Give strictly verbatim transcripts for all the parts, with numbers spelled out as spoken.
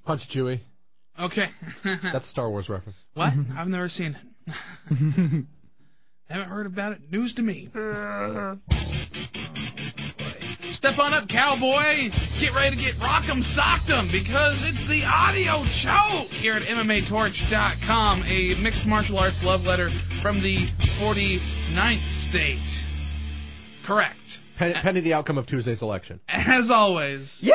Punch Chewie. Okay. That's a Star Wars reference. What? I've never seen it. Haven't heard about it. News to me. Step on up, cowboy. Get ready to get rock'em sock'em because it's the audio choke here at M M A Torch dot com, a mixed martial arts love letter from the forty-ninth state. Correct. Pen- pending the outcome of Tuesday's election. As always. Yeah!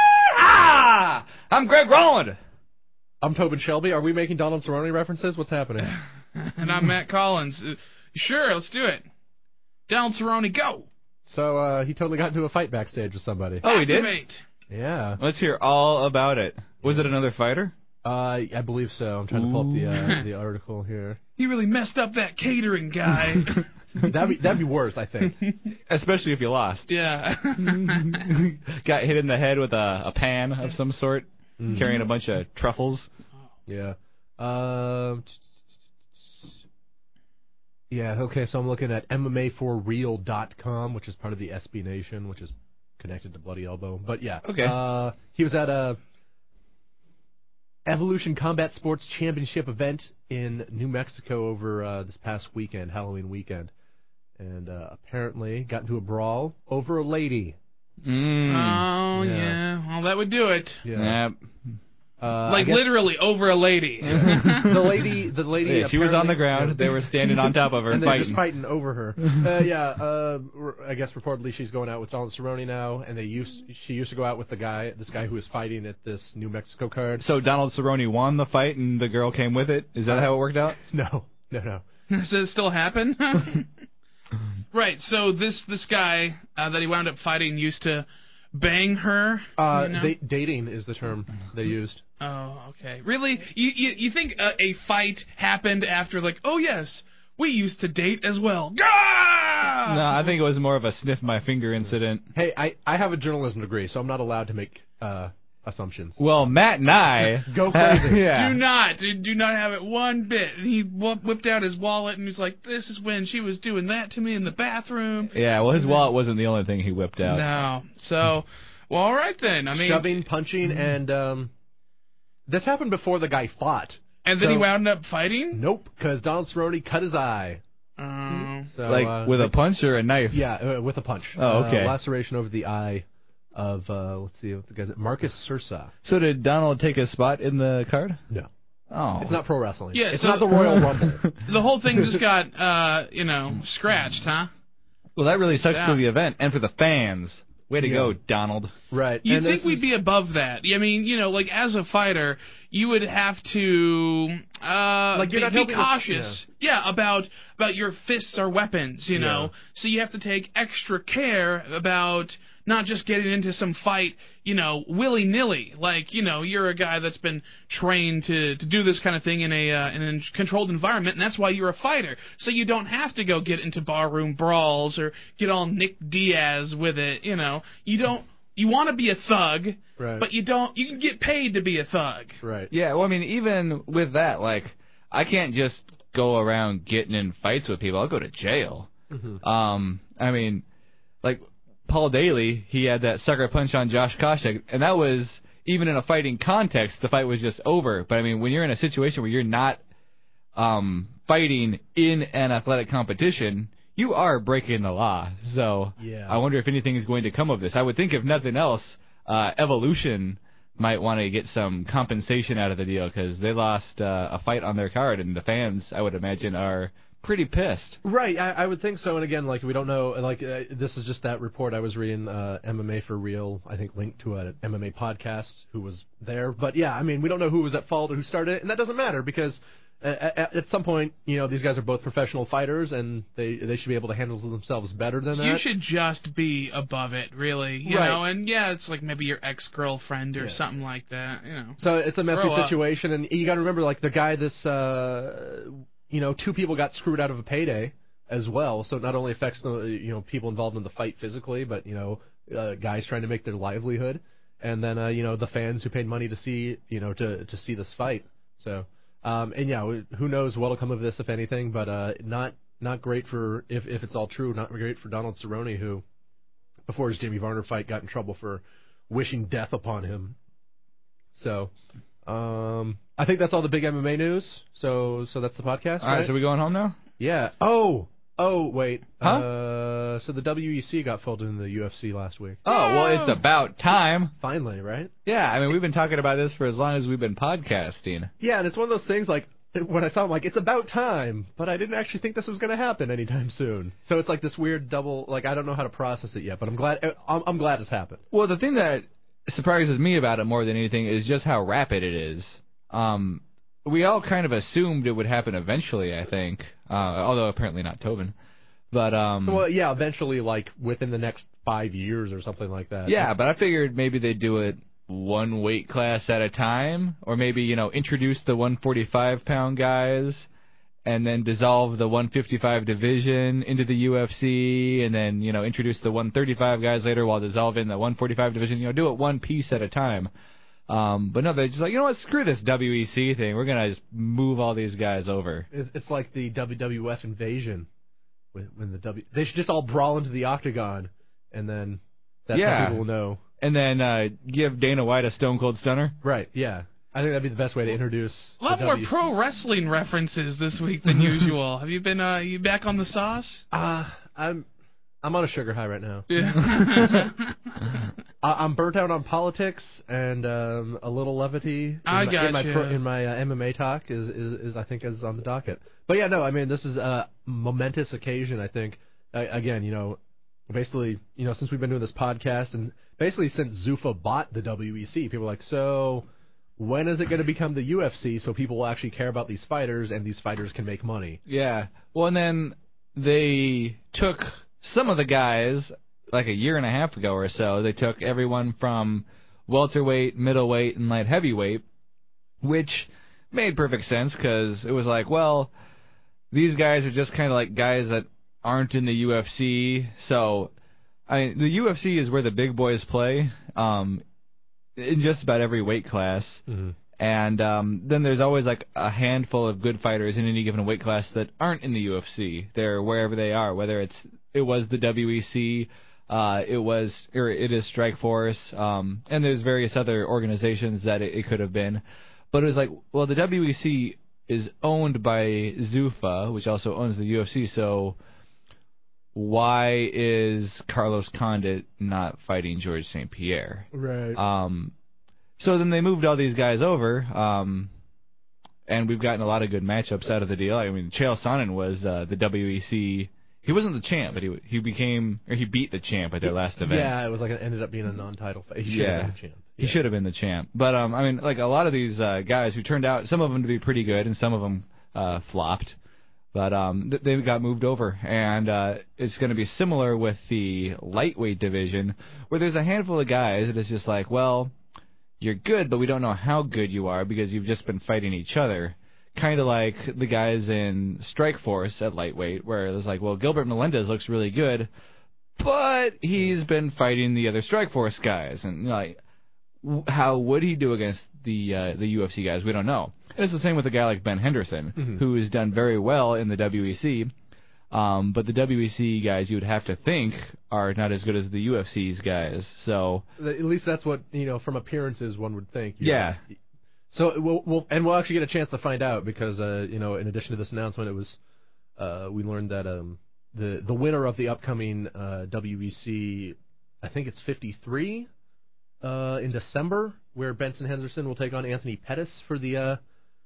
I'm Greg Rowland. I'm Tobin Shelby. Are we making Donald Cerrone references? What's happening? And I'm Matt Collins. Uh, sure, let's do it. Donald Cerrone, go. So uh, he totally got into a fight backstage with somebody. Oh, he did? Activate. Yeah. Let's hear all about it. Was it another fighter? Uh, I believe so. I'm trying to pull up the uh, the article here. He really messed up that catering guy. That'd be that'd be worse, I think. Especially if you lost. Yeah. Got hit in the head with a, a pan of some sort, mm. carrying a bunch of truffles. Yeah. Um. Yeah. Okay. So I'm looking at M M A for real dot com, which is part of the S B Nation, which is connected to Bloody Elbow. But yeah. Okay. Uh, he was at a Evolution Combat Sports Championship event in New Mexico over uh, this past weekend, Halloween weekend, and uh, apparently got into a brawl over a lady. Mm. Oh, yeah. yeah. Well, that would do it. Yeah. Yep. Uh, like literally over a lady. the lady, the lady. Yeah, she was on the ground. Yeah. They were standing on top of her and fighting. They're just fighting over her. uh, yeah. Uh, I guess reportedly she's going out with Donald Cerrone now, and they used she used to go out with the guy, this guy who was fighting at this New Mexico card. So Donald Cerrone won the fight, and the girl came with it. Is that uh, how it worked out? No, no, no. Does it still happen? Right. So this this guy uh, that he wound up fighting used to bang her. Uh, you know? they, dating is the term they used. Oh, okay. Really? You you, you think a, a fight happened after, like, oh, yes, we used to date as well. Gah! No, I think it was more of a sniff my finger incident. Hey, I, I have a journalism degree, so I'm not allowed to make uh, assumptions. Well, Matt and I... Go crazy. Yeah. Do not. Do not have it one bit. And he whipped out his wallet, and he's like, this is when she was doing that to me in the bathroom. Yeah, well, his wallet wasn't the only thing he whipped out. No. So, well, all right then. I mean... Shoving, punching, and... Um, this happened before the guy fought. And then so, he wound up fighting? Nope, because Donald Cerrone cut his eye. Um, so, like uh, with a punch or a knife? Yeah, uh, with a punch. Oh, okay. Uh, laceration over the eye of, uh, let's see, what the guy's Marcus Sursa. So did Donald take a spot in the card? No. Oh. It's not pro wrestling. Yeah, it's so, not the Royal Rumble. The whole thing just got, uh, you know, scratched, huh? Well, that really sucks yeah. for the event and for the fans. Way to yeah. go, Donald. Right. You'd and think we'd is... be above that. I mean, you know, like, as a fighter, you would have to uh, like you're be, not be helping cautious. us, yeah. yeah, about about your fists or weapons, you know. Yeah. So you have to take extra care about not just getting into some fight, you know, willy-nilly. Like, you know, you're a guy that's been trained to, to do this kind of thing in a uh, in a controlled environment, and that's why you're a fighter. So you don't have to go get into barroom brawls or get all Nick Diaz with it, you know. You don't... You want to be a thug, right. but you don't. You can get paid to be a thug. Right. Yeah, well, I mean, even with that, like, I can't just go around getting in fights with people. I'll go to jail. Mm-hmm. Um, I mean, like, Paul Daly, he had that sucker punch on Josh Koscheck, and that was, even in a fighting context, the fight was just over. But, I mean, when you're in a situation where you're not um, fighting in an athletic competition, you are breaking the law. So yeah. I wonder if anything is going to come of this. I would think, if nothing else, uh, Evolution might want to get some compensation out of the deal because they lost uh, a fight on their card, and the fans, I would imagine, are pretty pissed. Right, I, I would think so. And again, like, we don't know. Like, uh, this is just that report I was reading. Uh, M M A for Real, I think, linked to an M M A podcast who was there. But yeah, I mean, we don't know who was at fault or who started it, and that doesn't matter because at, at some point, you know, these guys are both professional fighters, and they they should be able to handle themselves better than that. You should just be above it, really. You right. know, and yeah, it's like maybe your ex-girlfriend or yeah. something like that. You know. So it's a messy Grow situation, up. and you got to remember, like, the guy, this, uh, you know, two people got screwed out of a payday as well. So it not only affects the you know people involved in the fight physically, but you know, uh, guys trying to make their livelihood, and then uh, you know the fans who paid money to see you know to to see this fight. So. Um, and yeah, who knows what'll come of this, if anything, but uh, not not great for, if, if it's all true, not great for Donald Cerrone, who, before his Jimmy Varner fight, got in trouble for wishing death upon him. So, um, I think that's all the big M M A news. So, so that's the podcast. All right, right? so we going home now? Yeah. Oh. Oh, wait. Huh? Uh, so the W E C got folded in the U F C last week. Oh, well, it's about time. Finally, right? Yeah, I mean, we've been talking about this for as long as we've been podcasting. Yeah, and it's one of those things like when I saw, I'm like, it's about time, but I didn't actually think this was going to happen anytime soon. So it's like this weird double. Like I don't know how to process it yet, but I'm glad. I'm, I'm glad it's happened. Well, the thing that surprises me about it more than anything is just how rapid it is. Um, we all kind of assumed it would happen eventually, I think, uh, although apparently not Tobin. But um, well, yeah, eventually, like within the next five years or something like that. Yeah, but I figured maybe they'd do it one weight class at a time, or maybe you know introduce the one forty-five pound guys, and then dissolve the one fifty-five division into the U F C, and then you know introduce the one thirty-five guys later while dissolving the one forty-five division. You know, do it one piece at a time. Um, but no, they're just like, you know what, screw this W E C thing. We're going to just move all these guys over. It's like the W W F invasion. When, when the W... They should just all brawl into the octagon, and then that's yeah. how people will know. And then uh, give Dana White a Stone Cold Stunner. Right, yeah. I think that'd be the best way to introduce a lot the more W E C. pro wrestling references this week than usual. Have you been, uh, you back on the sauce? Uh, I'm... I'm on a sugar high right now. Yeah. I, I'm burnt out on politics and um, a little levity in I my, got in my, you. pro, in my uh, M M A talk is, is, is I think is on the docket. But yeah, no, I mean this is a momentous occasion. I think uh, again, you know, basically, you know, since we've been doing this podcast and basically since Zuffa bought the W E C, people are like, so when is it going to become the U F C so people will actually care about these fighters and these fighters can make money? Yeah. Well, and then they took some of the guys, like a year and a half ago or so, they took everyone from welterweight, middleweight, and light heavyweight, which made perfect sense because it was like, well, these guys are just kind of like guys that aren't in the U F C. So, I mean, the U F C is where the big boys play um, in just about every weight class. Mm-hmm. And um, then there's always like a handful of good fighters in any given weight class that aren't in the U F C. They're wherever they are, whether it's it was the W E C, uh, it was or it is Strikeforce, um, and there's various other organizations that it, it could have been. But it was like, well, the W E C is owned by Zuffa, which also owns the U F C. So why is Carlos Condit not fighting George Saint Pierre? Right. Um, So then they moved all these guys over, um, and we've gotten a lot of good matchups out of the deal. I mean, Chael Sonnen was uh, the W E C. He wasn't the champ, but he he became or he beat the champ at their last event. Yeah, it was like it ended up being a non-title fight. He should Yeah. have been the champ. He Yeah. should have been the champ. But um, I mean, like a lot of these uh, guys who turned out, some of them to be pretty good, and some of them uh, flopped. But um, th- they got moved over, and uh, it's going to be similar with the lightweight division, where there's a handful of guys that is just like, well, you're good, but we don't know how good you are because you've just been fighting each other. Kind of like the guys in Strikeforce at lightweight, where it's like, well, Gilbert Melendez looks really good, but he's been fighting the other Strikeforce guys, and like, how would he do against the uh, the U F C guys? We don't know. And it's the same with a guy like Ben Henderson, mm-hmm. who has done very well in the W E C. Um, but the W E C guys, you would have to think, are not as good as the U F C's guys. So at least that's what, you know, from appearances one would think. Yeah. Know. So we'll, we'll and we'll actually get a chance to find out because uh, you know, in addition to this announcement, it was uh, we learned that um, the the winner of the upcoming uh, W E C, I think it's fifty-three uh, in December, where Benson Henderson will take on Anthony Pettis for the. Uh,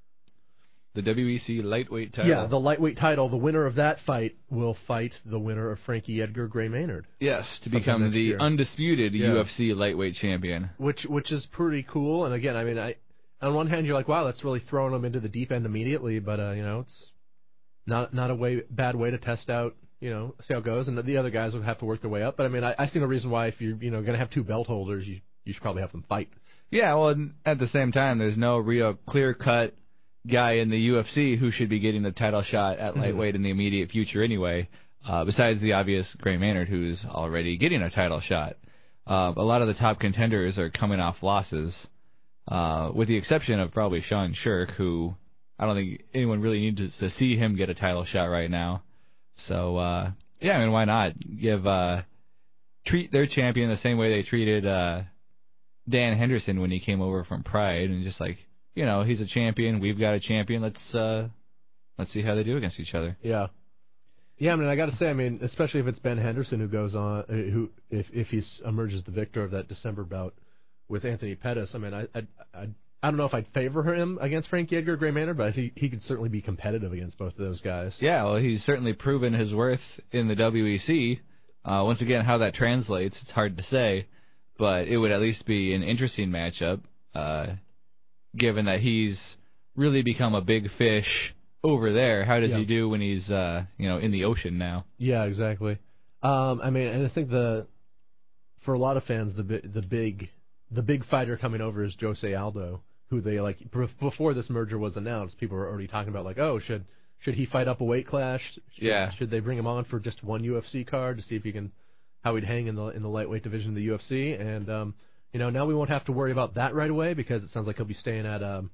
The W E C lightweight title. Yeah, the lightweight title. The winner of that fight will fight the winner of Frankie Edgar Gray Maynard. Yes, to Sometime become next the year. undisputed Yeah. U F C lightweight champion. Which which is pretty cool. And again, I mean, I on one hand you're like, wow, that's really throwing them into the deep end immediately. But uh, you know, it's not not a way bad way to test out. You know, see how it goes. And the other guys will have to work their way up. But I mean, I, I see no reason why if you're you know going to have two belt holders, you you should probably have them fight. Yeah, well, at the same time, there's no real clear cut guy in the U F C who should be getting the title shot at lightweight in the immediate future anyway, uh, besides the obvious Gray Maynard, who's already getting a title shot. Uh, a lot of the top contenders are coming off losses, uh, with the exception of probably Sean Shirk, who I don't think anyone really needs to, to see him get a title shot right now. So, uh, yeah, I mean, why not give uh, treat their champion the same way they treated uh, Dan Henderson when he came over from Pride, and just like, you know, he's a champion, we've got a champion, let's uh, let's see how they do against each other. Yeah. Yeah, I mean, I got to say, I mean, especially if it's Ben Henderson who goes on, uh, who if if he emerges the victor of that December bout with Anthony Pettis, I mean, I I I, I don't know if I'd favor him against Frankie Edgar Gray Maynard, but he he could certainly be competitive against both of those guys. Yeah, well, he's certainly proven his worth in the W E C. Uh, once again, how that translates, it's hard to say, but it would at least be an interesting matchup, uh, given that he's really become a big fish over there. How does yeah. he do when he's uh, you know in the ocean now? Yeah, exactly. Um, I mean, and I think the for a lot of fans, the bi- the big the big fighter coming over is Jose Aldo, who they like before this merger was announced. People were already talking about like, oh, should should he fight up a weight class? Should, yeah. Should they bring him on for just one U F C card to see if he can how he'd hang in the in the lightweight division of the U F C? And um, you know, now we won't have to worry about that right away because it sounds like he'll be staying at um.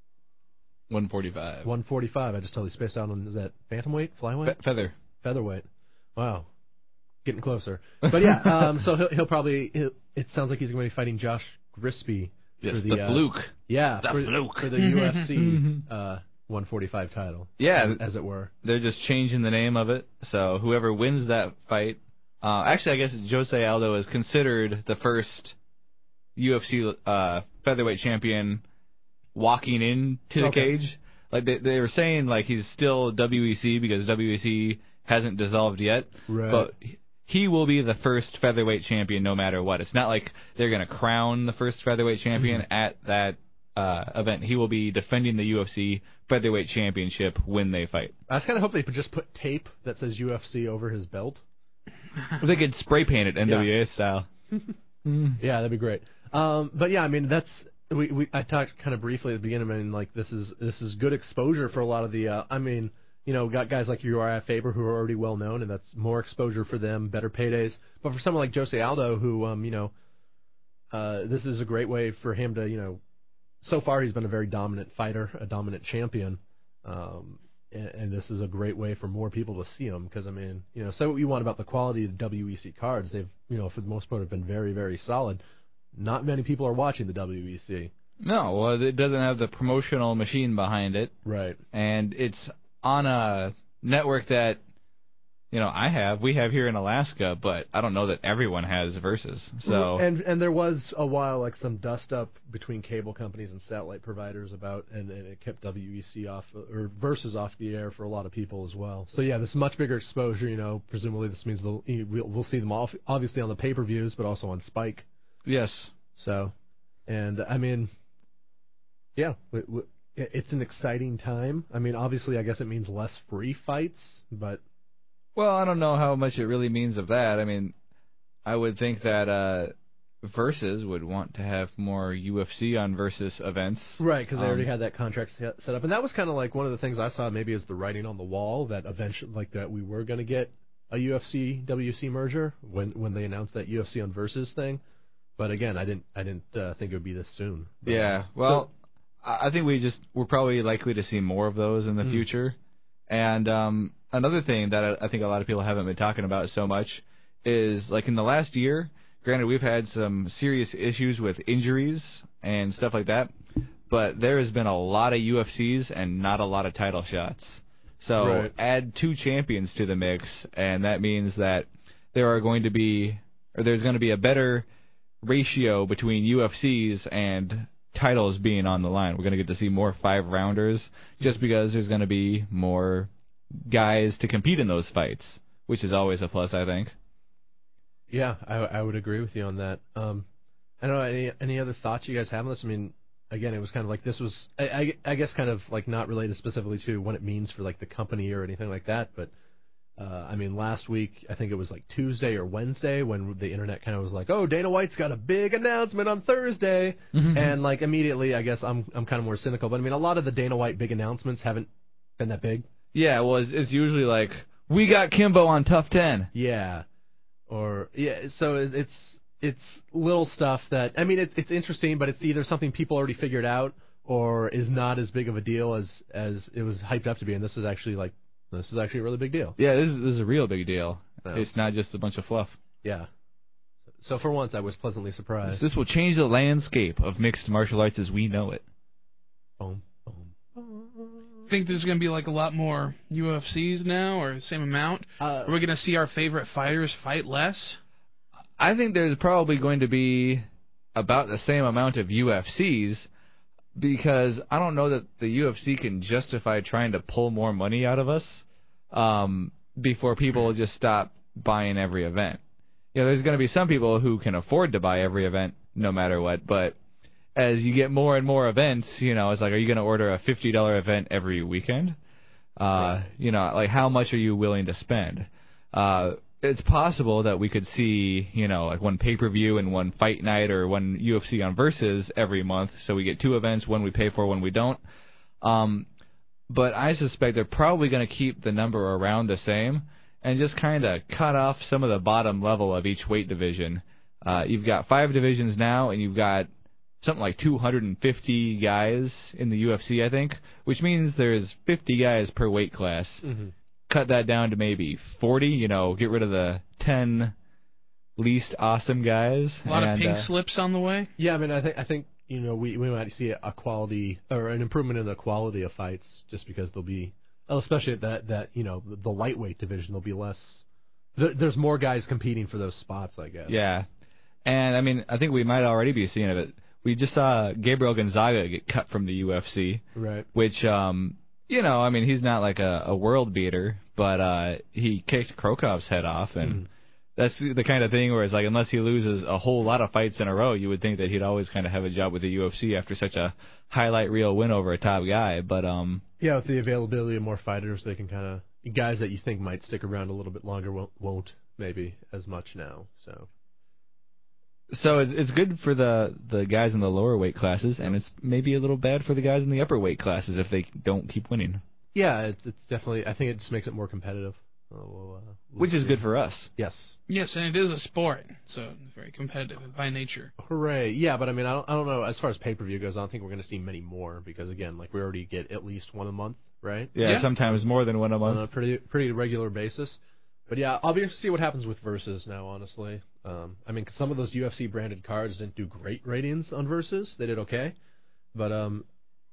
one forty-five. one forty-five. I just totally spaced out on, is that bantamweight, flyweight? Fe- feather. Featherweight. Wow. Getting closer. But yeah, um, so he'll, he'll probably, he'll, it sounds like he's going to be fighting Josh Grisby. Yes, for the, the uh, fluke. Yeah, the for, fluke. for the U F C uh, one forty-five title. Yeah. As, as it were. They're just changing the name of it, so whoever wins that fight, uh, actually I guess Jose Aldo is considered the first U F C uh, featherweight champion walking into the Okay. cage. Like they, they were saying, like he's still W E C because W E C hasn't dissolved yet. Right. But he will be the first featherweight champion no matter what. It's not like they're going to crown the first featherweight champion Mm-hmm. at that uh, event. He will be defending the U F C featherweight championship when they fight. I just kind of hope they could just put tape that says U F C over his belt. They could spray paint it N W A Yeah. style. Yeah, that'd be great. Um, but yeah, I mean that's we, we I talked kind of briefly at the beginning. I mean, like this is this is good exposure for a lot of the. Uh, I mean, you know, got guys like Uriah Faber who are already well known, and that's more exposure for them, better paydays. But for someone like Jose Aldo, who um, you know, uh, this is a great way for him to, you know, so far he's been a very dominant fighter, a dominant champion. Um, and, and this is a great way for more people to see him because, I mean, you know, say what you want about the quality of the W E C cards. They've, you know, for the most part have been very, very solid. Not many people are watching the W E C. No, well, it doesn't have the promotional machine behind it. Right. And it's on a network that, you know, I have, we have here in Alaska, but I don't know that everyone has Versus. So and and there was a while like some dust up between cable companies and satellite providers about, and, and it kept W E C off or Versus off the air for a lot of people as well. So yeah, this much bigger exposure. You know, presumably this means they'll, we'll, we'll see them all, obviously on the pay per views, but also on Spike. yes, So, and I mean, yeah, it, it's an exciting time. I mean, obviously, I guess it means less free fights, but. well, I don't know how much it really means of that. I mean, I would think that uh, Versus would want to have more U F C on Versus events. Right, because they Um, already had that contract set set up, and that was kind of like one of the things I saw maybe as the writing on the wall that eventually, like that, we were going to get a U F C W C merger when when they announced that U F C on Versus thing. But again, I didn't I didn't uh, think it would be this soon. But, Yeah, well, I I think we just we're probably likely to see more of those in the Mm. future. And um, another thing that I, I think a lot of people haven't been talking about so much is, like, in the last year, granted we've had some serious issues with injuries and stuff like that, but there has been a lot of U F Cs and not a lot of title shots. So Right. add two champions to the mix, and that means that there are going to be, or there's going to be a better ratio between U F Cs and titles being on the line. We're going to get to see more five-rounders just because there's going to be more guys to compete in those fights, which is always a plus, I think. Yeah, I, I would agree with you on that. Um, I don't know, any, any other thoughts you guys have on this? I mean, again, it was kind of like this was, I, I, I guess kind of like not related specifically to what it means for like the company or anything like that, but Uh, I mean, last week, I think it was like Tuesday or Wednesday when the internet kind of was like, oh, Dana White's got a big announcement on Thursday. Mm-hmm. And like immediately, I guess I'm I'm kind of more cynical. But I mean, a lot of the Dana White big announcements haven't been that big. Yeah, well, it's, it's usually like, we got Kimbo on Tough ten. Yeah. Or, yeah, so it- it's it's little stuff that, I mean, it's it's interesting, but it's either something people already figured out or is not as big of a deal as, as it was hyped up to be. And this is actually like, This is actually a really big deal. Yeah, this is, this is a real big deal. Yeah. It's not just a bunch of fluff. Yeah. So for once, I was pleasantly surprised. This will change the landscape of mixed martial arts as we know it. Boom, boom, I think there's going to be like a lot more U F Cs now, or the same amount. Uh, Are we going to see our favorite fighters fight less? I think there's probably going to be about the same amount of U F Cs, because I don't know that the U F C can justify trying to pull more money out of us um, before people just stop buying every event. You know, there's going to be some people who can afford to buy every event no matter what, but as you get more and more events, you know, it's like, are you going to order a fifty dollars event every weekend? Uh, right. You know, like, how much are you willing to spend? Uh, it's possible that we could see, you know, like one pay-per-view and one fight night or one U F C on Versus every month, so we get two events, one we pay for, one we don't. Um, but I suspect they're probably going to keep the number around the same and just kind of cut off some of the bottom level of each weight division. Uh, you've got five divisions now, and you've got something like two hundred fifty guys in the U F C, I think, which means there's fifty guys per weight class. Mm-hmm. Cut that down to maybe forty, you know, get rid of the ten least awesome guys. A lot and, of pink uh, slips on the way. Yeah, I mean, I think I think you know we we might see a quality or an improvement in the quality of fights just because there'll be, especially at that that you know the lightweight division, there'll be less. There, there's more guys competing for those spots, I guess. Yeah, and I mean, I think we might already be seeing it. We just saw Gabriel Gonzaga get cut from the U F C, right? Which, um, you know, I mean, he's not like a, a world beater, but uh, he kicked Krokov's head off, and mm. that's the kind of thing where it's like, unless he loses a whole lot of fights in a row, you would think that he'd always kind of have a job with the U F C after such a highlight reel win over a top guy. But um, yeah, with the availability of more fighters, they can kind of guys that you think might stick around a little bit longer won't, won't maybe as much now. So. So it's it's good for the, the guys in the lower weight classes, and it's maybe a little bad for the guys in the upper weight classes if they don't keep winning. Yeah, it's, it's definitely. I think it just makes it more competitive. Uh, we'll, uh, we'll Which see. is good for us. Yes. Yes, and it is a sport, so it's very competitive by nature. Hooray! Yeah, but I mean, I don't, I don't know. As far as pay per view goes, I don't think we're going to see many more because again, like we already get at least one a month, right? Yeah, yeah. Sometimes more than one a month on a pretty pretty regular basis. But yeah, I'll be interested to see what happens with Versus now, honestly. Um, I mean, some of those U F C branded cards didn't do great ratings on Versus. They did okay, but um,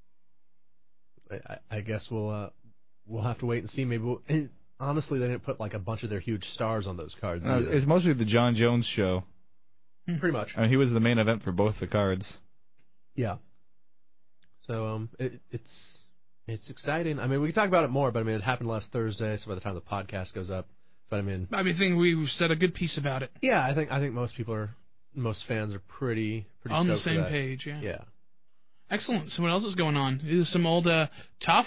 I, I guess we'll uh, we'll have to wait and see. Maybe we'll, and honestly, they didn't put like a bunch of their huge stars on those cards. Uh, it's mostly the John Jones show. Pretty much. I mean, he was the main event for both the cards. Yeah. So um, it, it's it's exciting. I mean, we can talk about it more, but I mean, it happened last Thursday, so by the time the podcast goes up. But I mean, I mean, think we said a good piece about it. Yeah, I think I think most people are, most fans are pretty pretty on the stoked for same that. page. Yeah. Yeah. Excellent. So what else is going on? Is some old uh, Tough?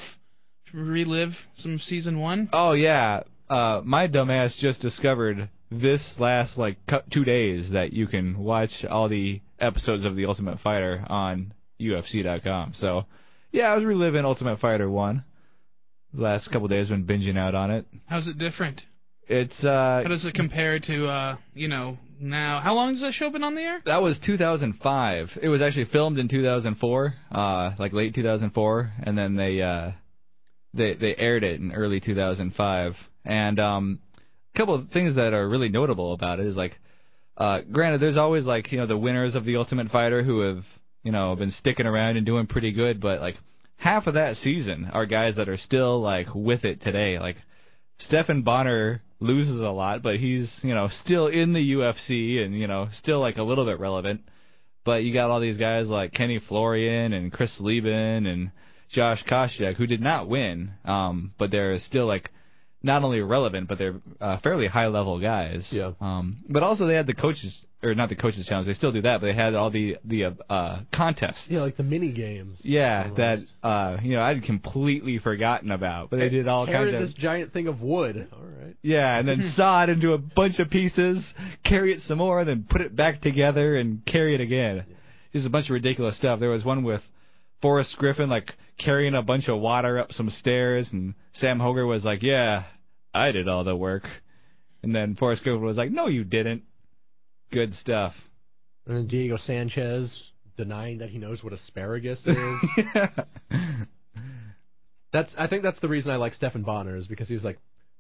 Relive some season one? Oh yeah, uh, my dumbass just discovered this last like two days that you can watch all the episodes of The Ultimate Fighter on U F C dot com. So yeah, I was reliving Ultimate Fighter one. The last couple of days, been binging out on it. How's it different? It's uh How does it compare to uh you know now? How long has that show been on the air? That was two thousand five. It was actually filmed in two thousand four, uh like late two thousand four, and then they uh they they aired it in early two thousand five. And um a couple of things that are really notable about it is like uh granted there's always like, you know, the winners of the Ultimate Fighter who have, you know, been sticking around and doing pretty good, but like half of that season are guys that are still like with it today. Like Stephan Bonnar loses a lot, but he's, you know, still in the U F C and, you know, still like a little bit relevant. But you got all these guys like Kenny Florian and Chris Lieben and Josh Koscheck who did not win, um, but they're still like not only relevant, but they're uh, fairly high-level guys. Yeah. Um, but also they had the coaches, or not the coaches challenge, they still do that, but they had all the the uh, contests. Yeah, like the mini games. Yeah, almost. that uh, you know I'd completely forgotten about, but they did all Carry kinds of this giant thing of wood. All right. yeah, and then saw it into a bunch of pieces, carry it some more, then put it back together and carry it again. Just a bunch of ridiculous stuff. There was one with Forrest Griffin like carrying a bunch of water up some stairs, and Sam Hoger was like, "Yeah, I did all the work," and then Forrest Griffin was like, "No, you didn't." Good stuff. And then Diego Sanchez denying that he knows what asparagus is. yeah. That's I think that's the reason I like Stephan Bonnar is because he was like,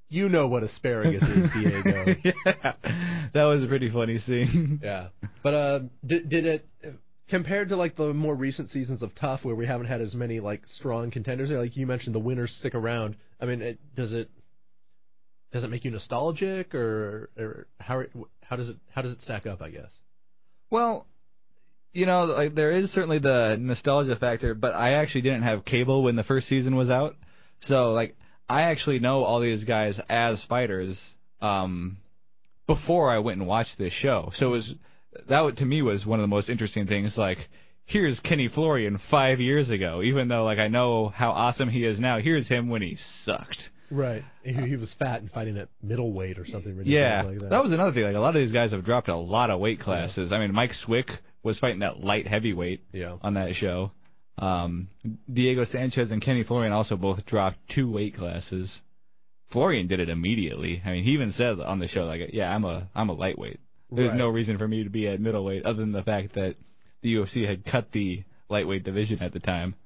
You know what asparagus is, Diego. Yeah, that was a pretty funny scene. Yeah, but uh, did, did it compared to like the more recent seasons of Tough, where we haven't had as many like strong contenders? Like you mentioned, the winners stick around. I mean, it, does it does it make you nostalgic, or, or how how does it how does it stack up? I guess. Well, you know, like there is certainly the nostalgia factor, but I actually didn't have cable when the first season was out, so like. I actually know all these guys as fighters um, before I went and watched this show. So it was that to me was one of the most interesting things. Like, here's Kenny Florian five years ago, even though like I know how awesome he is now. Here's him when he sucked. Right. He, he was fat and fighting at middleweight or something ridiculous yeah, like that. that was another thing. Like a lot of these guys have dropped a lot of weight classes. Yeah. I mean, Mike Swick was fighting at light heavyweight yeah. on that show. Um, Diego Sanchez and Kenny Florian also both dropped two weight classes. Florian did it immediately. I mean, he even said on the show, like, "Yeah, I'm a I'm a lightweight. There's right. no reason for me to be at middleweight other than the fact that the U F C had cut the lightweight division at the time."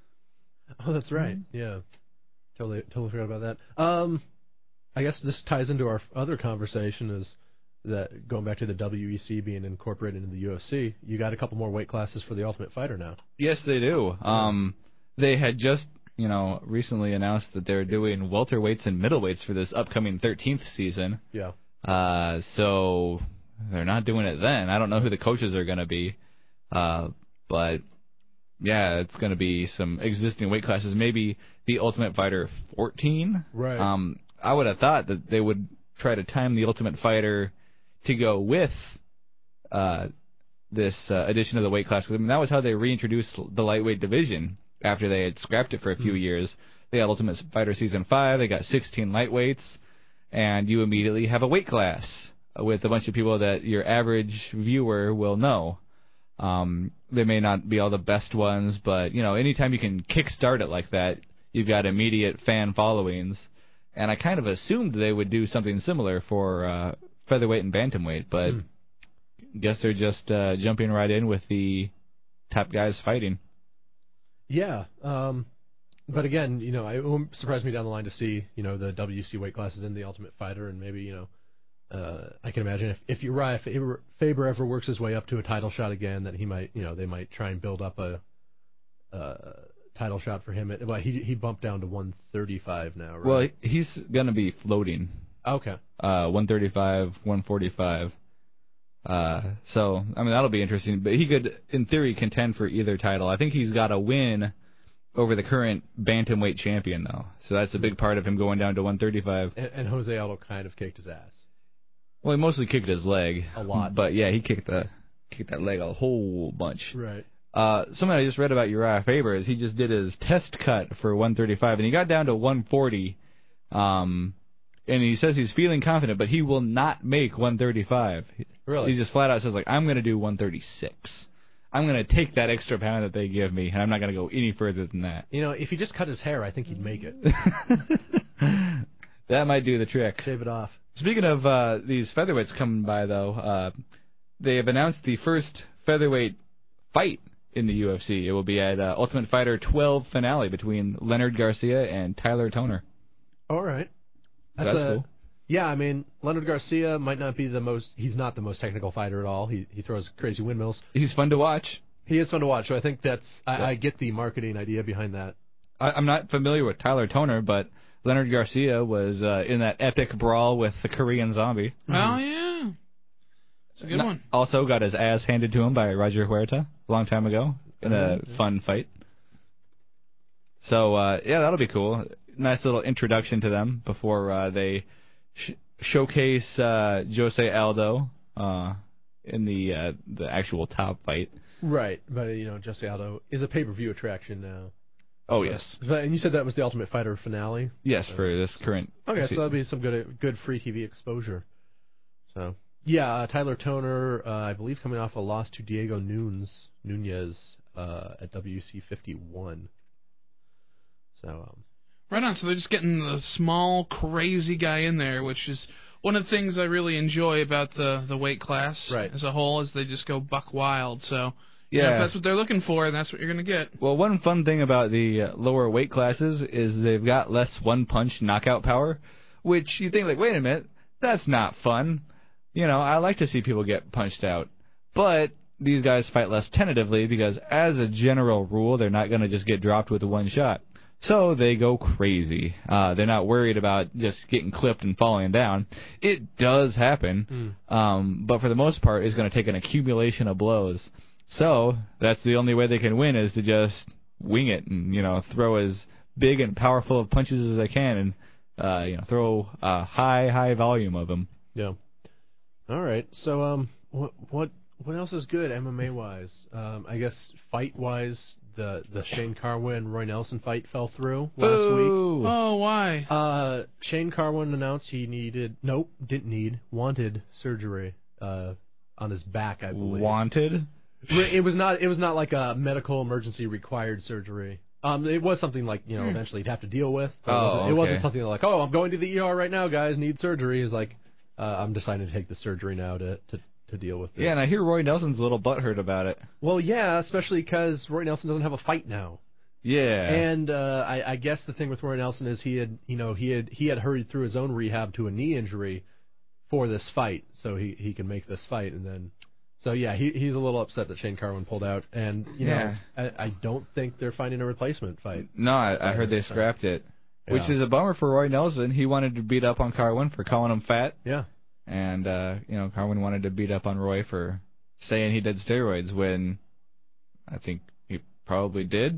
Oh, that's right. Yeah, totally totally forgot about that. Um, I guess this ties into our other conversation is that going back to the W E C being incorporated into the U F C, you got a couple more weight classes for the Ultimate Fighter now. Yes, they do. Um, they had just, you know, recently announced that they're doing welterweights and middleweights for this upcoming thirteenth season. Yeah. Uh, so they're not doing it then. I don't know who the coaches are going to be, uh, but yeah, it's going to be some existing weight classes. Maybe the Ultimate Fighter fourteen. Right. Um, I would have thought that they would try to time the Ultimate Fighter to go with uh, this uh, addition of the weight class. I mean, that was how they reintroduced the lightweight division after they had scrapped it for a few mm. years. They had Ultimate Fighter Season five, they got sixteen lightweights, and you immediately have a weight class with a bunch of people that your average viewer will know. Um, they may not be all the best ones, but, you know, anytime you can kickstart it like that, you've got immediate fan followings. And I kind of assumed they would do something similar for uh, featherweight and bantamweight, but mm. guess they're just uh, jumping right in with the top guys fighting. Yeah, um, but again, you know, it won't surprise me down the line to see, you know, the W C weight classes in the Ultimate Fighter, and maybe, you know, uh, I can imagine if if Uriah Faber, Faber ever works his way up to a title shot again, that he might, you know, they might try and build up a uh, title shot for him. At, well, he he bumped down to one thirty-five now, right? Well, he's gonna be floating. Okay. Uh, one thirty-five, one forty-five. Uh, so, I mean, that'll be interesting. But he could, in theory, contend for either title. I think he's got a win over the current bantamweight champion, though. So that's a big part of him going down to one thirty-five. And, and Jose Aldo kind of kicked his ass. Well, he mostly kicked his leg. A lot. But, yeah, he kicked the kicked that leg a whole bunch. Right. Uh, something I just read about Uriah Faber is he just did his test cut for one thirty-five, and he got down to one forty. Um... And he says he's feeling confident, but he will not make one thirty-five. Really? He just flat out says, like, I'm going to do one thirty-six. I'm going to take that extra pound that they give me, and I'm not going to go any further than that. You know, if he just cut his hair, I think he'd make it. That might do the trick. Shave it off. Speaking of uh, these featherweights coming by, though, uh, they have announced the first featherweight fight in the U F C. It will be at uh, Ultimate Fighter twelve finale between Leonard Garcia and Tyler Toner. All right. That's, That's a, cool. Yeah, I mean, Leonard Garcia might not be the most, he's not the most technical fighter at all. He he throws crazy windmills. He's fun to watch. He is fun to watch, so I think that's, I, yeah. I get the marketing idea behind that. I, I'm not familiar with Tyler Toner, but Leonard Garcia was uh, in that epic brawl with the Korean Zombie. Oh, yeah. It's a good Not, one. Also got his ass handed to him by Roger Huerta a long time ago in a mm-hmm. fun fight. So, uh, yeah, that'll be cool. Nice little introduction to them before uh, they sh- showcase uh, Jose Aldo uh, in the uh, the actual top fight. Right, but you know, Jose Aldo is a pay-per-view attraction now. Oh yes, but, and you said that was the Ultimate Fighter finale. Yes, so. for this current. Okay, season. so that'll be some good good free T V exposure. So yeah, uh, Tyler Toner, uh, I believe, coming off a loss to Diego Nunes Nunez uh, at W C fifty-one. So. Um, Right on. So they're just getting the small, crazy guy in there, which is one of the things I really enjoy about the, the weight class right. as a whole, is they just go buck wild. So yeah, you know, if that's what they're looking for, and that's what you're going to get. Well, one fun thing about the uh, lower weight classes is they've got less one-punch knockout power, which you think, like, wait a minute, that's not fun. You know, I like to see people get punched out. But these guys fight less tentatively because, as a general rule, they're not going to just get dropped with one shot. So they go crazy. Uh, they're not worried about just getting clipped and falling down. It does happen, mm. um, but for the most part, it's going to take an accumulation of blows. So that's the only way they can win is to just wing it and, you know, throw as big and powerful of punches as they can and, uh, you know, throw a high, high volume of them. Yeah. All right. So, um, what what what else is good M M A wise? Um, I guess fight wise, the the Shane Carwin Roy Nelson fight fell through last Boo. week. Oh, why? Uh, Shane Carwin announced he needed nope, didn't need, wanted surgery uh, on his back, I believe. Wanted? It was not. It was not like a medical emergency required surgery. Um, it was something like, you know, eventually he'd have to deal with. But Oh, it, wasn't, okay. it wasn't something like, oh, I'm going to the E R right now, guys, need surgery. It's like, uh, I'm deciding to take the surgery now to, to, to deal with this. Yeah, and I hear Roy Nelson's a little butthurt about it. Well, yeah, especially because Roy Nelson doesn't have a fight now. Yeah. And uh, I, I guess the thing with Roy Nelson is he had, you know, he had he had hurried through his own rehab to a knee injury for this fight, so he he can make this fight, and then. So, yeah, he he's a little upset that Shane Carwin pulled out. And, you Yeah. know, I, I don't think they're finding a replacement fight. No, I, I heard they scrapped it, which Yeah. is a bummer for Roy Nelson. He wanted to beat up on Carwin for calling him fat. Yeah. And, uh, you know, Carwin wanted to beat up on Roy for saying he did steroids when I think he probably did.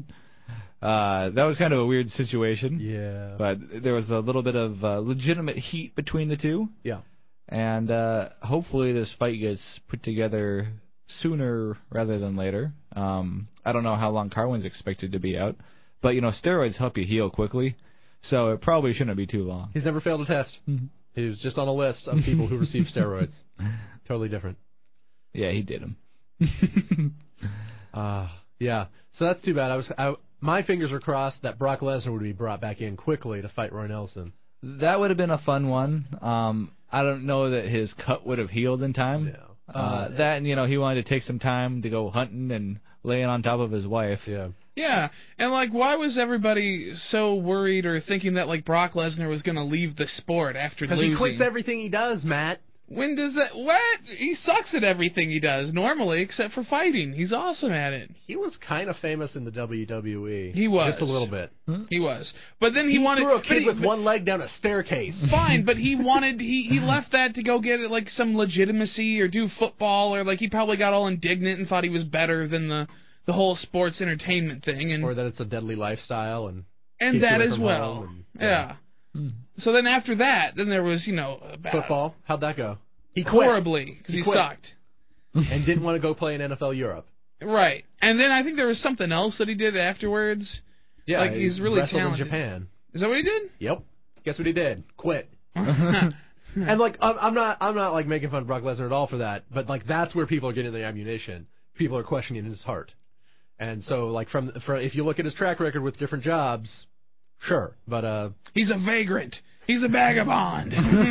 Uh, that was kind of a weird situation. Yeah. But there was a little bit of uh, legitimate heat between the two. Yeah. And uh, hopefully this fight gets put together sooner rather than later. Um, I don't know how long Carwin's expected to be out. But, you know, steroids help you heal quickly. So it probably shouldn't be too long. He's never failed a test. Mm-hmm. He was just on a list of people who received steroids. Totally different. Yeah, he did them. uh, yeah. So that's too bad. I was I, my fingers are crossed that Brock Lesnar would be brought back in quickly to fight Roy Nelson. That would have been a fun one. Um, I don't know that his cut would have healed in time. Yeah. Uh, Uh, that and, you know, he wanted to take some time to go hunting and laying on top of his wife. Yeah. Yeah, and like, why was everybody so worried or thinking that like Brock Lesnar was going to leave the sport after Because losing? he quits everything he does, Matt. When does that? What? He sucks at everything he does normally, except for fighting. He's awesome at it. He was kind of famous in the W W E. He was. Just a little bit. He was, but then he, He wanted threw a but kid he- with but- one leg down a staircase. Fine, but he wanted he he left that to go get like some legitimacy or do football, or like he probably got all indignant and thought he was better than the the whole sports entertainment thing, and Or that it's a deadly lifestyle and and keeps you that away as from well. home and- yeah. So then after that, then there was you know about football. How'd that go? He quit horribly because He he, quit. sucked. and didn't want to go play in N F L Europe. Right, and then I think there was something else that he did afterwards. Yeah, Like, he he's really wrestled talented. in Japan. Is that what he did? Yep. Guess what he did? Quit. And like, I'm, I'm not, I'm not like making fun of Brock Lesnar at all for that. But like, that's where people are getting their ammunition. People are questioning his heart. And so, like, from, from if you look at his track record with different jobs, sure. But uh, He's a vagrant. He's a vagabond.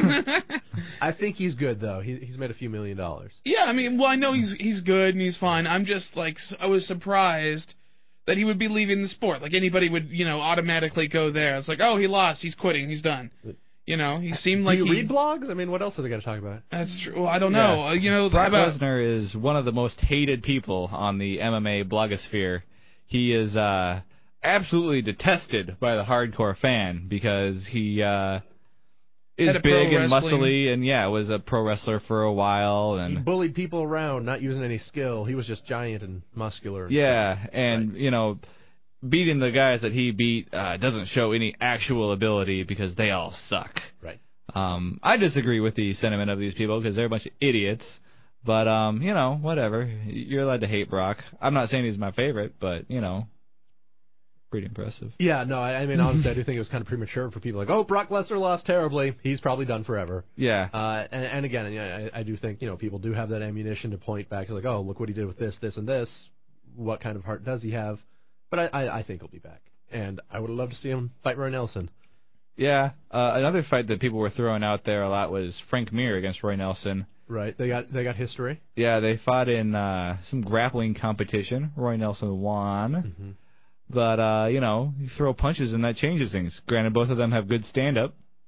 I think he's good though. He, he's made a few million dollars. Yeah, I mean, well, I know he's he's good and he's fine. I'm just like s- I was surprised that he would be leaving the sport. Like anybody would, you know, automatically go there. It's like, oh, he lost. He's quitting. He's done. You know, he seemed like Do you he. read blogs? I mean, what else are they going to talk about? That's true. Well, I don't know. Yeah. Uh, you know, Brock about, Lesnar is one of the most hated people on the M M A blogosphere. He is uh, absolutely detested by the hardcore fan because he uh, is Had a pro big and wrestling- muscly, and yeah, was a pro wrestler for a while, He and bullied people around, not using any skill. He was just giant and muscular. And yeah, and you know, beating the guys that he beat uh, doesn't show any actual ability because they all suck. Right. Um, I disagree with the sentiment of these people because they're a bunch of idiots. But, um, you know, whatever. You're allowed to hate Brock. I'm not saying he's my favorite, but, you know, pretty impressive. Yeah, no, I, I mean, honestly, I do think it was kind of premature for people like, oh, Brock Lesnar lost terribly. He's probably done forever. Yeah. Uh, and, and again, yeah, I, I do think, you know, people do have that ammunition to point back to like, oh, look what he did with this, this, and this. What kind of heart does he have? But I, I, I think he'll be back. And I would love to see him fight Roy Nelson. Yeah. Uh, another fight that people were throwing out there a lot was Frank Mir against Roy Nelson. Right. They got they got history. Yeah, they fought in uh, some grappling competition. Roy Nelson won. Mm-hmm. But, uh, you know, you throw punches and that changes things. Granted, both of them have good stand-up.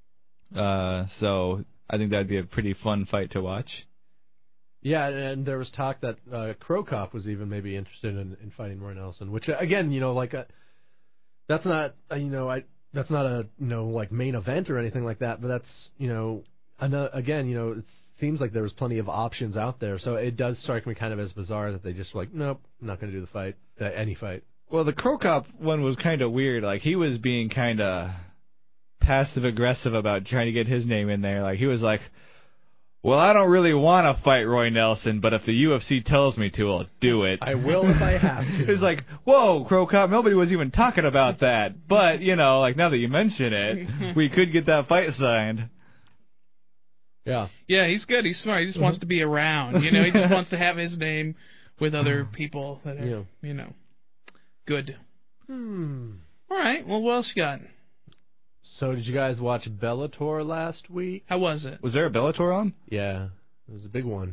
Uh, so I think that'd be a pretty fun fight to watch. Yeah, and there was talk that uh, Crow Cop was even maybe interested in, in fighting Roy Nelson, which again, you know, like a, that's not, uh, you know, I that's not a you know like main event or anything like that, but that's you know, an, again, you know, it seems like there was plenty of options out there, so it does strike me kind of as bizarre that they just were like, nope, I'm not going to do the fight, uh, any fight. Well, the Crow Cop one was kind of weird. Like he was being kind of passive aggressive about trying to get his name in there. Like he was like, well, I don't really want to fight Roy Nelson, but if the U F C tells me to, I'll do it. I will if I have to. It was like, whoa, Crow Cop, nobody was even talking about that. But, you know, like now that you mention it, we could get that fight signed. Yeah. Yeah, he's good. He's smart. He just wants to be around. You know, he just wants to have his name with other people that are, Yeah. you know, good. Hmm. All right. Well, what else you got? So did you guys watch Bellator last week? How was it? Was there a Bellator on? Yeah, it was a big one.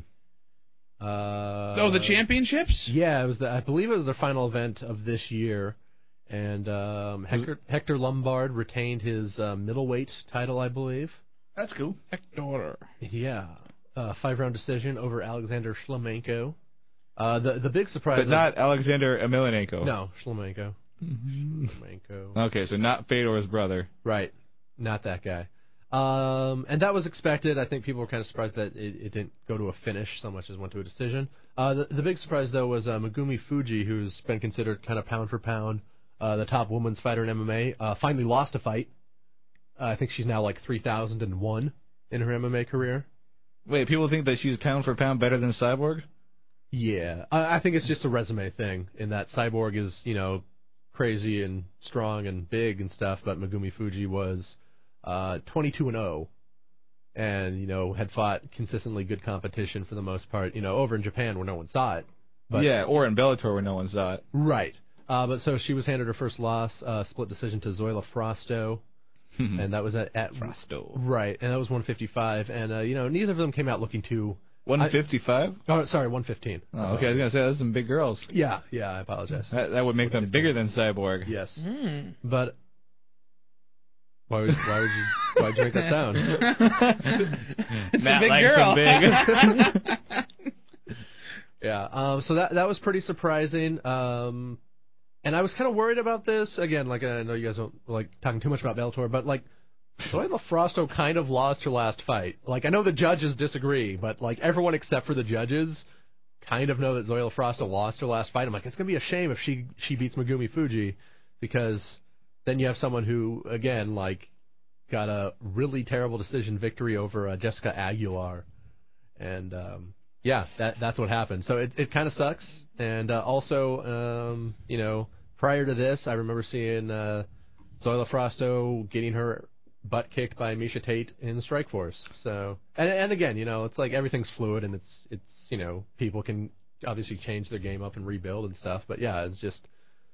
Uh, Oh, the championships? Yeah, it was. The, I believe it was the final event of this year, and um, Hector, Hector Lombard retained his uh, middleweight title, I believe. That's cool. Hector. Yeah, uh, five round decision over Alexander Shlemenko. Uh, the the big surprise, But not Alexander Emelianenko. no Shlemenko. Shlemenko. Okay, so not Fedor's brother. Right, not that guy. Um, and that was expected. I think people were kind of surprised that it, it didn't go to a finish so much as went to a decision. Uh, the, the big surprise, though, was uh, Megumi Fuji, who's been considered kind of pound for pound uh, the top women's fighter in M M A, uh, finally lost a fight. Uh, I think she's now like three thousand one in her M M A career. Wait, people think that she's pound for pound better than Cyborg? Yeah, I, I think it's just a resume thing in that Cyborg is, you know, crazy and strong and big and stuff, but Megumi Fuji was uh, twenty-two and oh, and you know had fought consistently good competition for the most part. You know, over in Japan where no one saw it. But, yeah, or in Bellator where no one saw it. Right. Uh, but so she was handed her first loss, uh, split decision to Zoila Frosto, and that was at, at Frosto. Right, and that was one fifty-five, and uh, you know neither of them came out looking too. one fifty-five? Oh, sorry, one fifteen. Oh, okay, I was gonna say those are some big girls. Yeah, yeah, I apologize. That, that would make them bigger than Cyborg. Yes, Mm. but why would why would you why would you make that sound? It's Matt a big likes girl. them big. Yeah, um, so that that was pretty surprising. Um, and I was kind of worried about this. Again, like I know you guys don't like talking too much about Bellator, but like Zoila Frosto kind of lost her last fight. Like I know the judges disagree, but like everyone except for the judges kind of know that Zoila Frosto lost her last fight. I'm like, it's gonna be a shame if she she beats Megumi Fuji, because then you have someone who again like got a really terrible decision victory over uh, Jessica Aguilar, and um, yeah, that that's what happened. So it it kind of sucks. And uh, also, um, you know, prior to this, I remember seeing uh, Zoila Frosto getting her butt kicked by Misha Tate in Strikeforce. So, and and again, you know, it's like everything's fluid, and it's it's you know, people can obviously change their game up and rebuild and stuff. But yeah, it's just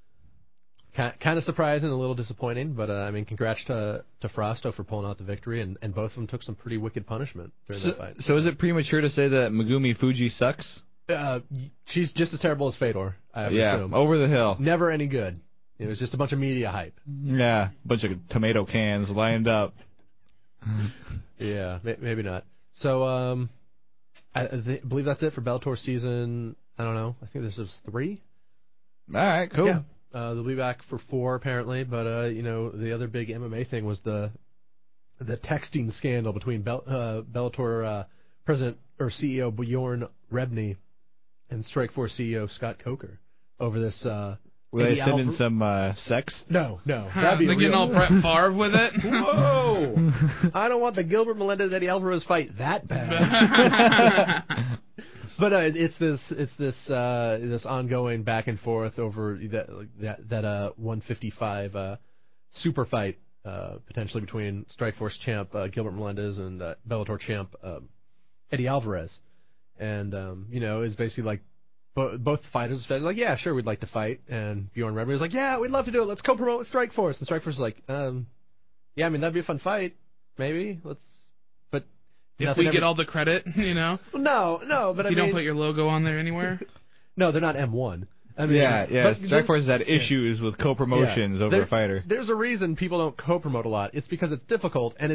kind of surprising, a little disappointing. But uh, I mean, congrats to to Frosto for pulling out the victory, and, and both of them took some pretty wicked punishment during So, that fight. so is it premature to say that Megumi Fuji sucks? Uh, she's just as terrible as Fedor, I would Yeah, assume. over the hill. Never any good. It was just a bunch of media hype. Yeah, bunch of tomato cans lined up. Yeah, may, maybe not. So, um, I, I th- believe that's it for Bellator season. I don't know. I think this is three. All right, cool. Yeah. Uh, they'll be back for four apparently. But uh, you know, the other big M M A thing was the the texting scandal between Bell, uh, Bellator uh, president or C E O Bjorn Rebney and Strikeforce C E O Scott Coker over this. Uh, Will they Eddie send in Alvar- some uh, sex? No, no. Huh, That'd be they're getting real. all Brett Favre with it. Whoa! I don't want the Gilbert Melendez Eddie Alvarez fight that bad. But uh, it's this it's this uh, this ongoing back and forth over that that, that uh, one fifty-five uh, super fight uh, potentially between Strikeforce champ uh, Gilbert Melendez and uh, Bellator champ um, Eddie Alvarez, and um, you know it's basically like bo- both fighters said like yeah sure we'd like to fight, and Bjorn Rebney was like yeah we'd love to do it, let's co-promote with Strikeforce, and Strikeforce was like um, yeah I mean that'd be a fun fight, maybe let's but If nothing we ever- get all the credit, you know, no no but if I you mean don't put your logo on there anywhere. no they're not M one. I mean, yeah, yeah. but Strikeforce has had issues with co-promotions yeah. over there, a fighter. There's a reason people don't co-promote a lot. It's because it's difficult, and it's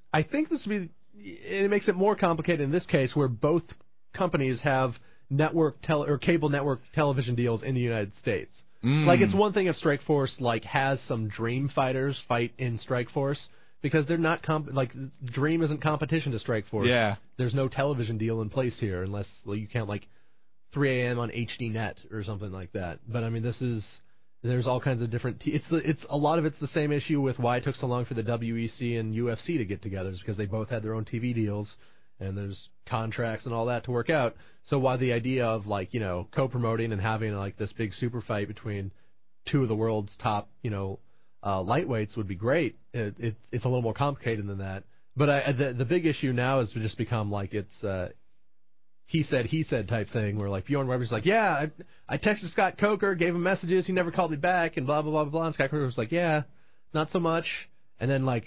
I think this would be. It makes it more complicated in this case, where both companies have network tele or cable network television deals in the United States. Mm. Like, it's one thing if Strikeforce like has some Dream fighters fight in Strikeforce, because they're not comp- like Dream isn't competition to Strikeforce. Yeah. There's no television deal in place here unless well, you count like three A M on H D Net or something like that. But I mean, this is there's all kinds of different. T- it's the, it's a lot of it's the same issue with why it took so long for the W E C and U F C to get together, is because they both had their own T V deals and there's contracts and all that to work out. So while the idea of like you know co-promoting and having like this big super fight between two of the world's top you know uh, lightweights would be great, it, it, it's a little more complicated than that. But I, the the big issue now has just become like it's. Uh, he said, he said type thing, where like Bjorn Weber's like, yeah, I, I texted Scott Coker, gave him messages, he never called me back, and blah, blah, blah, blah, and Scott Coker was like, yeah, not so much, and then like...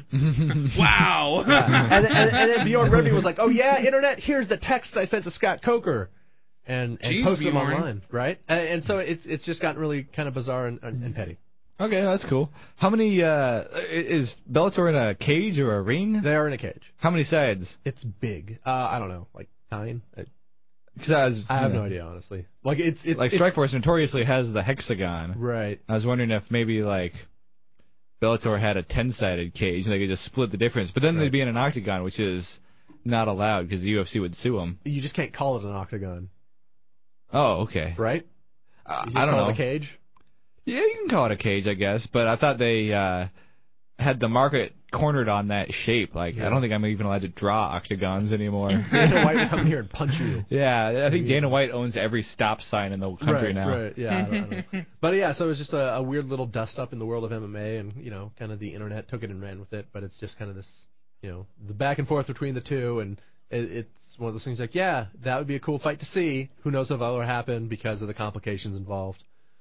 wow! yeah. and, and, and then Bjorn Weber was like, oh yeah, internet, here's the text I sent to Scott Coker, and, and Jeez, posted them Bjorn. online, right? And, and so it's it's just gotten really kind of bizarre and, and, and petty. Okay, that's cool. How many, uh, is Bellator in a cage or a ring? They are in a cage. How many sides? It's big. Uh, I don't know, like nine? I, Cause I, was, I have you know, no idea, honestly. Like it's, it's Like it's, Strikeforce notoriously has the hexagon. right. I was wondering if maybe like Bellator had a ten-sided cage and they could just split the difference. But then Right. they'd be in an octagon, which is not allowed because the U F C would sue them. You just can't call it an octagon, Oh, okay. right? Uh, You just I don't call know. it a cage. Yeah, you can call it a cage, I guess. But I thought they uh, had the market cornered on that shape. Like, Yeah. I don't think I'm even allowed to draw octagons anymore. Dana White would come here and punch you. Yeah, I think Dana White owns every stop sign in the country right, now. Right, yeah. I don't, I don't know. But yeah, so it was just a, a weird little dust up in the world of M M A, and you know, kind of the internet took it and ran with it. But it's just kind of this, you know, the back and forth between the two, and it, it's one of those things like, yeah, that would be a cool fight to see. Who knows if it'll ever happen because of the complications involved.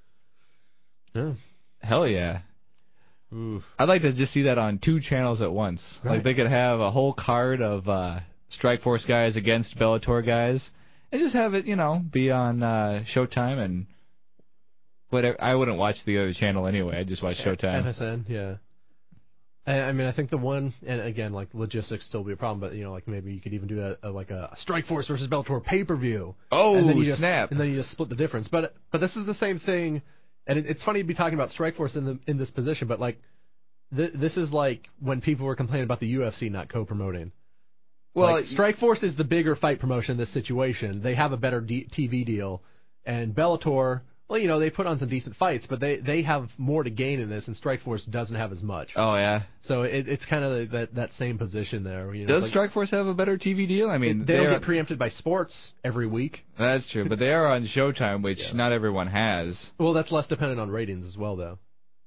Yeah. Hell yeah. Oof. I'd like to just see that on two channels at once. Right. Like they could have a whole card of uh, Strikeforce guys against Bellator guys, and just have it, you know, be on uh, Showtime and whatever. I wouldn't watch the other channel anyway. I'd just watch Showtime. M S N, yeah. I, I mean, I think the one, and again, like logistics still be a problem, but you know, like maybe you could even do a, a like a Strikeforce versus Bellator pay per view. Oh, and then you just, snap! And then you just split the difference. But but this is the same thing. And it, it's funny to be talking about Strikeforce in the in this position, but like th- this is like when people were complaining about the U F C not co-promoting. Well, like, Strikeforce is the bigger fight promotion in this situation. They have a better D- T V deal, and Bellator, well, you know, they put on some decent fights, but they, they have more to gain in this, and Strikeforce doesn't have as much. Oh yeah. So it, it's kind of that that same position there. You know, Does like, Strikeforce have a better T V deal? I mean, they don't are- get preempted by sports every week. That's true, but they are on Showtime, which Yeah. not everyone has. Well, that's less dependent on ratings as well, though.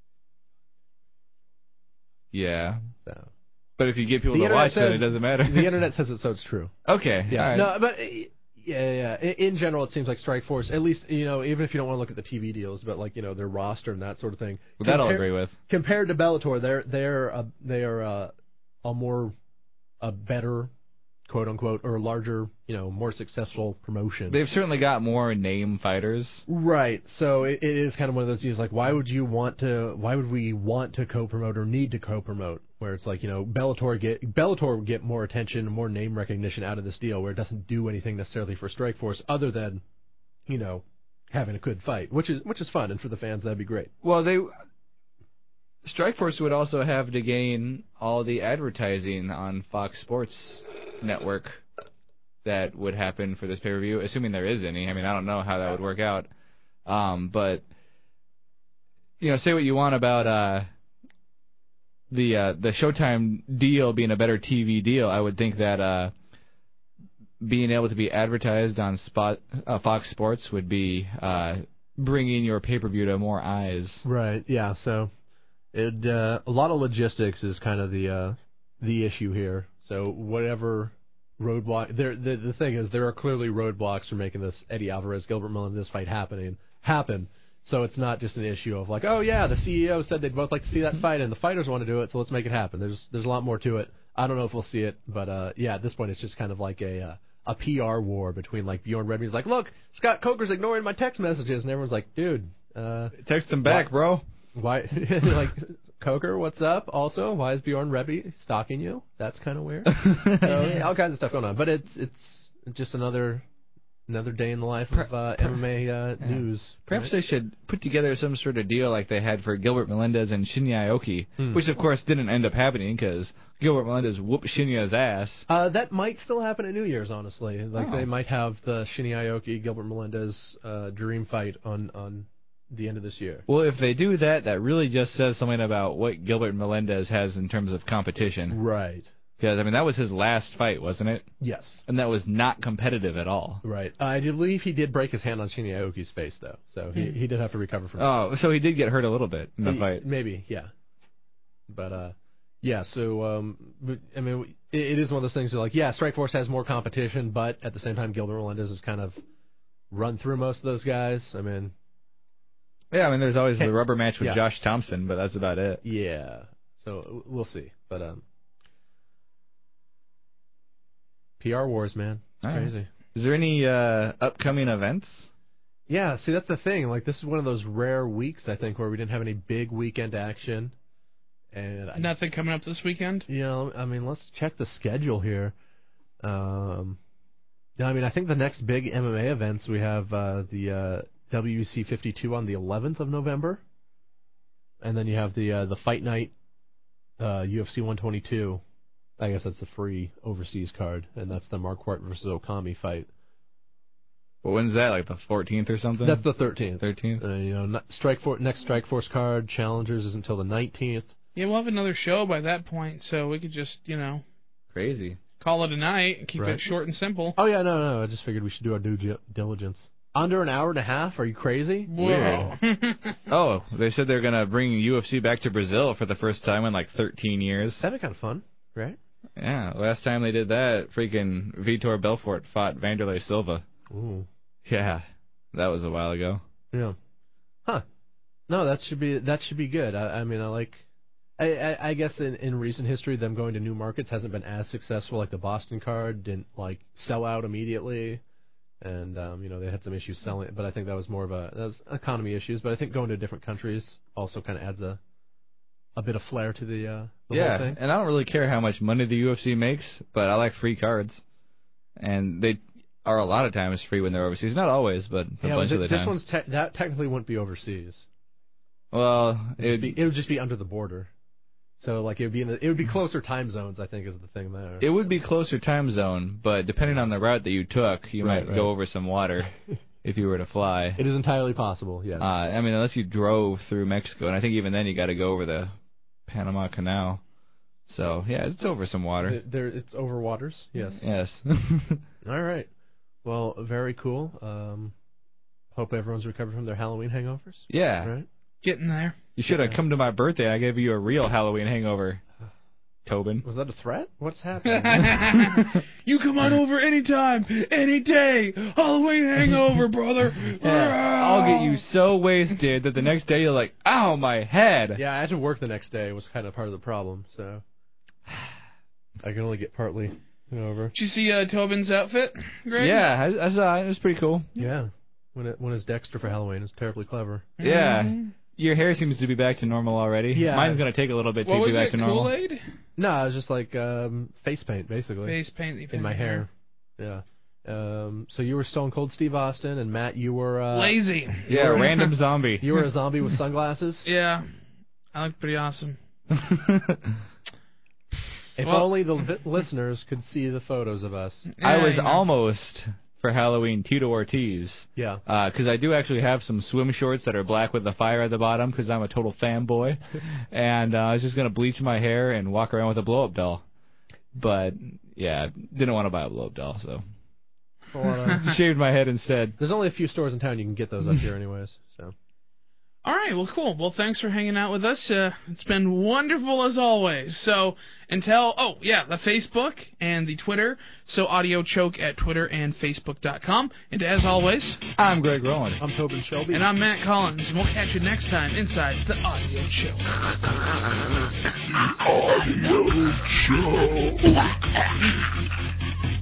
Yeah. So. But if you get people The to internet watch says- it, it doesn't matter. The internet says it, so it's true. Okay. Yeah. All right. No, but uh, yeah, yeah. In, in general, it seems like Strikeforce, at least you know, even if you don't want to look at the T V deals, but like you know their roster and that sort of thing. Well, that I'll compar- agree with. Compared to Bellator, they're they're a, they are a, a more a better quote unquote or larger you know more successful promotion. They've certainly got more name fighters. Right. So it, it is kind of one of those deals like why would you want to why would we want to co-promote or need to co-promote where it's like you know Bellator get Bellator would get more attention and more name recognition out of this deal where it doesn't do anything necessarily for Strikeforce other than you know having a good fight which is which is fun and for the fans that'd be great. Well, they Strikeforce would also have to gain all the advertising on Fox Sports Network that would happen for this pay-per-view, assuming there is any. I mean, I don't know how that would work out. Um, but, you know, say what you want about uh, the uh, the Showtime deal being a better T V deal. I would think that uh, being able to be advertised on spot, uh, Fox Sports would be uh, bringing your pay-per-view to more eyes. Right. Yeah. So it uh, a lot of logistics is kind of the uh, the issue here. So whatever roadblock there, the the thing is there are clearly roadblocks for making this Eddie Alvarez Gilbert Melendez fight happening happen. So it's not just an issue of like, oh yeah, the C E O said they'd both like to see that fight and the fighters want to do it, so let's make it happen. There's there's a lot more to it. I don't know if we'll see it, but uh, yeah, at this point it's just kind of like a uh, a P R war between like Bjorn Redmond's like, look, Scott Coker's ignoring my text messages, and everyone's like, dude, uh, Text him back, What? bro. why? Like Coker, what's up? Also, why is Bjorn Rebbe stalking you? That's kind of weird. So, yeah, all kinds of stuff going on. But it's it's just another another day in the life of uh, M M A uh, yeah. news. Perhaps right? they should put together some sort of deal like they had for Gilbert Melendez and Shinya Aoki, Hmm. which of course didn't end up happening because Gilbert Melendez whooped Shinya's ass. Uh, that might still happen at New Year's, honestly. Like Oh. they might have the Shinya Aoki Gilbert Melendez uh, dream fight on on the end of this year. Well, if they do that, that really just says something about what Gilbert Melendez has in terms of competition. Right. Because, I mean, that was his last fight, wasn't it? Yes. And that was not competitive at all. Right. I believe he did break his hand on Shinya Aoki's face, though. So he, he did have to recover from that. Oh, so he did get hurt a little bit in the He- fight. Maybe, yeah. But, uh, yeah, so, um, but, I mean, it, it is one of those things that, like, yeah, Strikeforce has more competition, but at the same time, Gilbert Melendez has kind of run through most of those guys. I mean, Yeah, I mean, there's always the rubber match with Yeah. Josh Thompson, but that's about it. yeah. So we'll see. But, um, P R wars, man. All right. Crazy. Is there any uh, upcoming events? Yeah, see, that's the thing. Like, this is one of those rare weeks, I think, where we didn't have any big weekend action. And I, Nothing coming up this weekend? you know, I mean, let's check the schedule here. Um, yeah, I mean, I think the next big M M A events we have uh, the uh, W C fifty-two on the eleventh of November, and then you have the uh, the Fight Night uh, U F C one twenty-two. I guess that's the free overseas card, and that's the Marquardt versus Okami fight. Well, when's that? Like the fourteenth or something? That's the thirteenth. thirteenth? Uh, you know, not Strike For- next Strike Force card, Challengers is until the nineteenth. Yeah, we'll have another show by that point, so we could just, you know, Crazy. call it a night and keep Right. it short and simple. Oh, yeah, no, no, I just figured we should do our due gi- diligence. Under an hour and a half? Are you crazy? Whoa. Oh, they said they're going to bring U F C back to Brazil for the first time in like thirteen years. That'd be kind of fun, right? Yeah, last time they did that, freaking Vitor Belfort fought Vanderlei Silva. Ooh. Yeah, that was a while ago. Yeah. Huh. No, that should be that should be good. I, I mean, I like. I, I, I guess in, in recent history, them going to new markets hasn't been as successful. Like the Boston card didn't like sell out immediately, and um, you know they had some issues selling it. But I think that was more of a that was economy issues. But I think going to different countries also kind of adds a a bit of flair to the, uh, the Yeah, whole thing. and I don't really care how much money the U F C makes, but I like free cards. And they are a lot of times free when they're overseas. Not always, but a Yeah, bunch well, of the this time. one's te- that technically wouldn't be overseas. Well, It would, it, be, it would just be under the border. So like it would be in the, it would be closer time zones. I think is the thing there. it would be closer time zone, but depending on the route that you took, you Right, might right. go over some water if you were to fly. It is entirely possible. Yes. Uh, I mean, unless you drove through Mexico, and I think even then you got to go over the Panama Canal. So yeah, it's over some water. It- there, it's over waters. Yes. Yes. All right. Well, very cool. Um, hope everyone's recovered from their Halloween hangovers. yeah. All right. Getting there. You should have Yeah. come to my birthday. I gave you a real Halloween hangover, Tobin. Was that a threat? What's happening? You come on over anytime, any day. Halloween hangover, brother. Yeah, I'll get you so wasted that the next day you're like, ow, my head. Yeah, I had to work the next day. It was kind of part of the problem. So I can only get partly over. Did you see uh, Tobin's outfit, Greg? Yeah, I, I saw it. It was pretty cool. Yeah. When it when it's Dexter for Halloween, it's terribly clever. Yeah. Mhm. Your hair seems to be back to normal already. Yeah. Mine's going to take a little bit What to was be back it, to normal. Kool-Aid? No, it was just like um, face paint, basically, Face paint that you put in my hair. Yeah. Um, so you were Stone Cold Steve Austin, and Matt, you were uh, Lazy. Yeah, random zombie. You were a zombie with sunglasses. Yeah. I look pretty awesome. If Well- only the vi- listeners could see the photos of us. I Yeah, was you know. almost, for Halloween, Tito Ortiz. Yeah. Because I do actually have some swim shorts that are black with the fire at the bottom because I'm a total fanboy. And uh, I was just going to bleach my hair and walk around with a blow-up doll. But, yeah, didn't want to buy a blow-up doll, so Well, uh, shaved my head instead. there's only a few stores in town you can get those up here, anyways. So. All right, well, cool. Well, thanks for hanging out with us. Uh, it's been wonderful as always. So until, oh, yeah, the Facebook and the Twitter. So Audio Choke at Twitter and Facebook dot com. And as always, I'm Greg Rowland. I'm Tobin Shelby. and I'm Matt Collins. And we'll catch you next time inside the Audio Choke. Audio Show.